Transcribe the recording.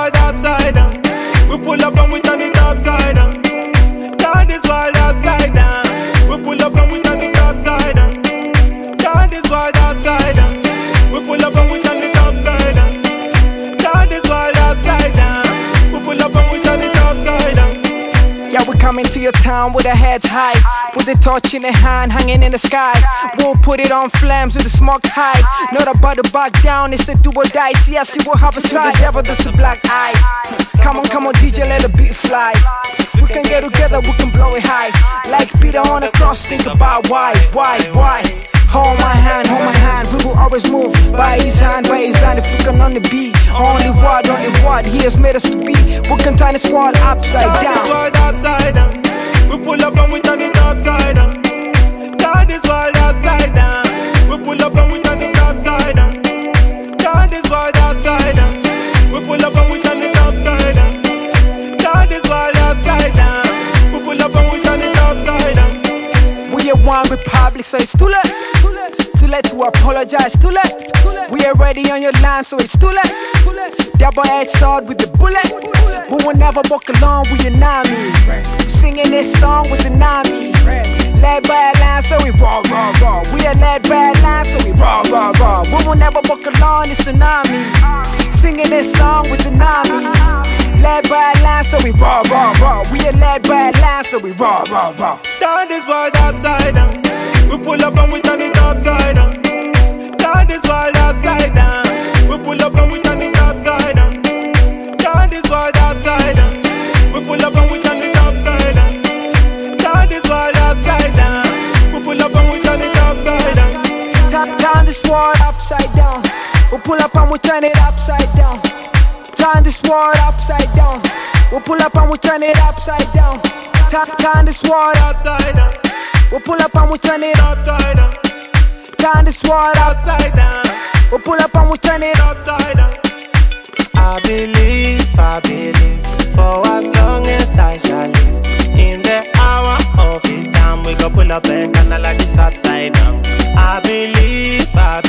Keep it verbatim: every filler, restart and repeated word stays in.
world upside down. We pull up and we turn it upside down. Turn this world upside down. We pull up and we turn it upside down. Turn this world upside down. We pull up and we turn it upside down. Turn this world upside down. We pull up and we turn it upside down. Yeah, we coming to your town with our heads high, with the torch in the hand, hanging in the sky. We'll put it on flames with the smoke high. Not about to back down, it's a do or die. See, I see we'll have a side. Devil, there's a black eye. Come on, come on, D J, let the beat fly. If we can get together, we can blow it high. Like Peter on the cross, think about why, why, why. Hold my hand, hold my hand, we will always move by his hand, by his hand. If we can only be only what, only what he has made us to be. We can turn this world upside down. Turn this world upside down. We pull up and we turn it upside down. Turn this world upside down. We pull up and we turn it upside down. Turn this world upside down. We pull up and we turn it upside down. Turn this world upside down. We pull up and we turn it upside down. We are one republic, so it's too late. Too late to apologize, too late. We are ready on your line, so it's too late. Double-edged sword with the bullet. We will never walk alone with your Nami. Singing this song with the Nami. Led by a line, so we raw, raw, raw. We are led by a line, so we raw, raw, raw. We will never walk alone, it's tsunami. Singing this song with the Nami. Led by a line, so we raw, raw, raw. We are led by a line, so we raw, raw, raw. Turn this world upside down. We pull up and we turn it upside down. Turn this world upside down. We pull up and we turn it upside down. Turn this world upside down. We pull up and we turn it upside down. Turn this world upside down. We pull up and we turn it upside down. Turn this world upside down. We pull up and we turn it upside down. Turn this world upside down. We pull up and we turn it upside down. Turn this world upside down. We pull up and we turn it upside down. Turn this world upside down. We pull up and we turn it upside down. I believe, I believe, for as long as I shall live. In the hour of his time, we go pull up and kinda like this upside down. I believe, I